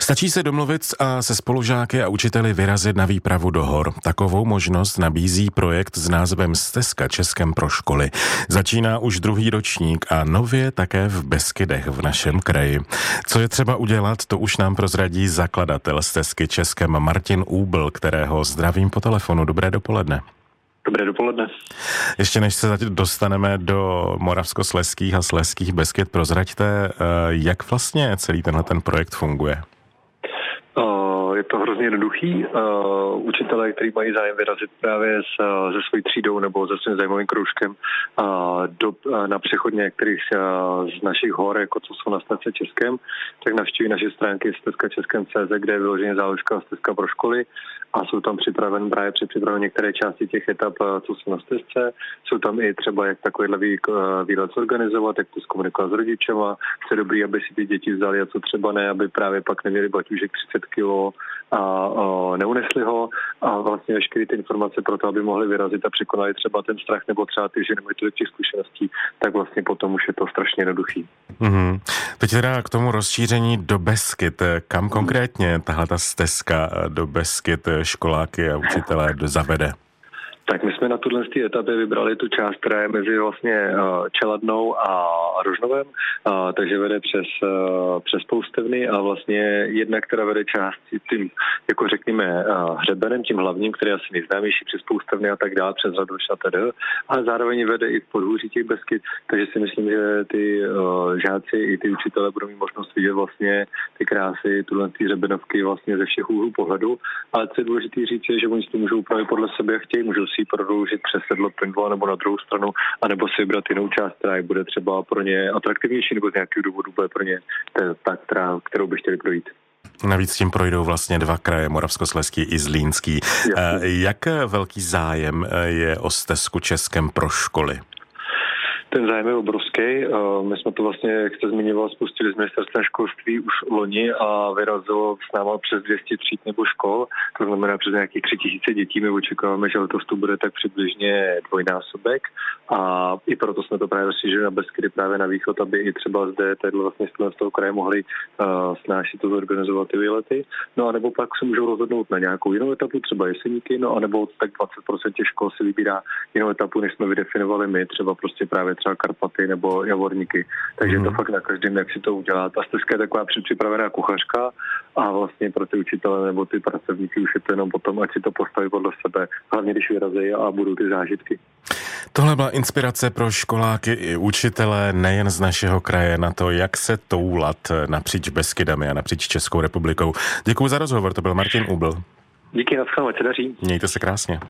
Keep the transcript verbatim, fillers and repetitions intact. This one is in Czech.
Stačí se domluvit a se spolužáky a učiteli vyrazit na výpravu do hor. Takovou možnost nabízí projekt s názvem Stezka Českem pro školy. Začíná už druhý ročník a nově také v Beskydech v našem kraji. Co je třeba udělat, to už nám prozradí zakladatel Stezky Českem Martin Úbl, kterého zdravím po telefonu. Dobré dopoledne. Dobré dopoledne. Ještě než se dostaneme do moravskoslezských a slezských Beskyd, prozraďte, jak vlastně celý tenhle ten projekt funguje. Je to hrozně jednoduchý. Učitelé, kteří mají zájem vyrazit právě s, se svojí třídou nebo se svým zájmovým kroužkem do, na přechod některých z našich hor, jako co jsou na Stezce Českém, tak navštíví naše stránky stezka českem tečka cé zet, kde je vyloženě záložka Stezka pro školy a jsou tam připraven právě předpřipraven některé části těch etap, co jsou na stezce. Jsou tam i třeba, jak takovýhle výlet zorganizovat, jak to zkomunikovat s rodičema. Co je dobrý, aby si ty děti vzali a co třeba ne, aby právě pak neměli baťůžek třicet kilo a, a neunesli ho a vlastně veškeré ty informace pro to, aby mohli vyrazit a překonali třeba ten strach nebo třeba ty, že nemají tolik těch zkušeností, tak vlastně potom už je to strašně jednoduchý. Mm-hmm. Teď teda k tomu rozšíření do Beskyd. Kam konkrétně tahle ta stezka do Beskyd školáky a učitelé zavede? Tak my jsme na tuhle etapě vybrali tu část, která je mezi vlastně Čeladnou a Rožnovem, takže vede přes, přes Poustevny a vlastně jedna, která vede část tím, jako řekněme, hřebenem, tím hlavním, který je asi nejznámější přes Poustevny a tak dále, přes Radoš a tedy, ale zároveň vede i v podhůří těch Beskyd, takže si myslím, že ty žáci i ty učitelé budou mít možnost vidět vlastně ty krásy, tuhle hřebenovky vlastně ze všech úhlů pohledu, ale co je důležité říct, je, že oni si to můžou upravit podle sebe, jak chtějí, můžou si prodloužit přes sedlo Pindla nebo na druhou stranu, anebo si vybrat jinou část, která bude třeba pro ně atraktivnější, nebo z nějakého důvodu bude pro ně ta, která, kterou by chtěli projít. Navíc tím projdou vlastně dva kraje, Moravskoslezský i Zlínský. Jasně. Jak velký zájem je o Stezku Českem pro školy? Ten zájem je obrovský. My jsme to vlastně, jak jste zmiňoval, spustili z ministerstva školství už loni a vyrazilo s náma přes dvě stě tříd nebo škol, to znamená přes nějakých tři tisíce dětí. My očekáváme, že letos to bude tak přibližně dvojnásobek a i proto jsme to právě rozšířili na Beskydy právě na východ, aby i třeba zde téhle vlastně z toho kraje mohli uh, snášit to zorganizovat ty výlety. No a nebo pak se můžou rozhodnout na nějakou jinou etapu, třeba Jeseníky, no a nebo tak dvacet procent těch škol si vybírá jinou etapu, než jsme vydefinovali my, třeba prostě právě třeba Karpaty nebo Javorníky. Takže mm. to fakt na každém, jak si to udělá. Ta stezka je taková předpřipravená kuchařka a vlastně pro ty učitele nebo ty pracovníky už je to jenom potom, ať si to postaví podle sebe, hlavně když vyrazí a budou ty zážitky. Tohle byla inspirace pro školáky i učitele nejen z našeho kraje na to, jak se toulat napříč Beskydami a napříč Českou republikou. Děkuji za rozhovor, to byl Martin Úbl. Díky, nashledanou, ať se daří. Mějte se krásně.